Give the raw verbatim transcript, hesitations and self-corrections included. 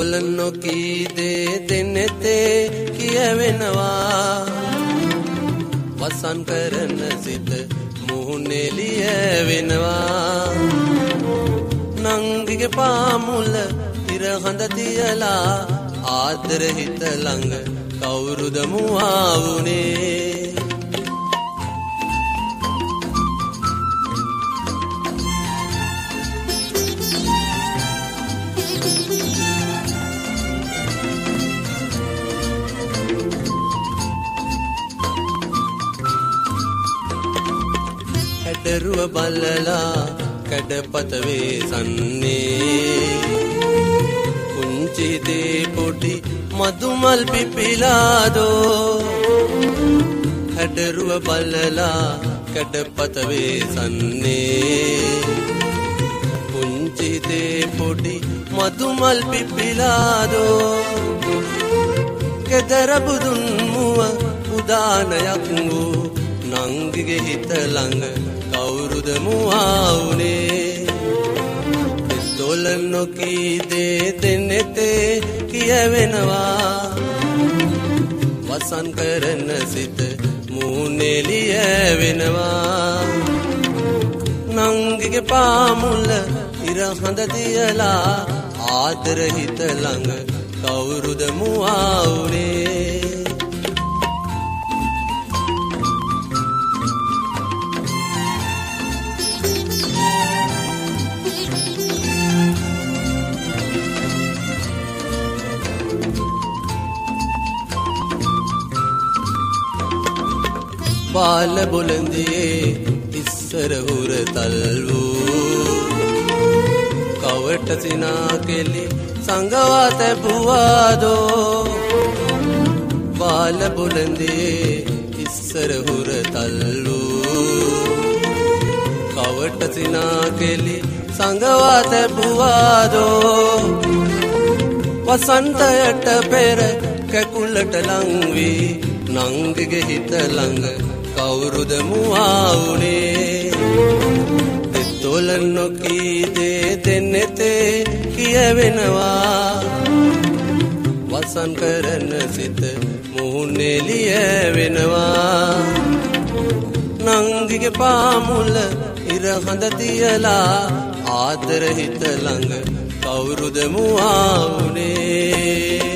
තොල නොකී දේ දෙනෙතේ කියවෙනවා වසන් කරන සිත මුහුණේ ලියවෙනවා නංගිගේ පාමුල ඉර හඳ තියලා ආදර හිත ළඟ කවුරුද මුවා වුනේ දරුව බල්ලලා කඩපත වේසන්නේ කුංචි දේ පොඩි මදුමල් පිපිලාදෝ හැඩරුව බල්ලලා කඩපත වේසන්නේ කුංචි දේ පොඩි මදුමල් පිපිලාදෝ ගෙදර බුදුන් මුව උදානයක් වූ නංගිගේ හිත ළඟ කවුරුද මුවා වුනේ තොල නොකී දේ දෙනෙතේ කියවෙනවා වසන් කරන සිත මුහුණේ ලියවෙනවා නංගිගේ පාමුල ඉර හඳ තියලා ආදර හිත ළඟ කවුරුද මුවා වුනේ बाल बुलंदिए इस्सर हुरतल वू कवट सिना केली संगवात बुआ दो बाल बुलंदिए इस्सर हुरतल वू कवट सिना केली संगवात बुआ दो वसंतයට පෙර කැකුලට ලංවී නංගිගේ හිත ළඟ කවුරුද මුවා වුනේ තොල නොකී දේ දෙනෙතේ කියවෙනවා වසන් කරන සිත මුහුණේ ලියවෙනවා නංගිගේ පාමුල ඉර හඳ තියලා ආදර හිත ළඟ කවුරුද මුවා වුනේ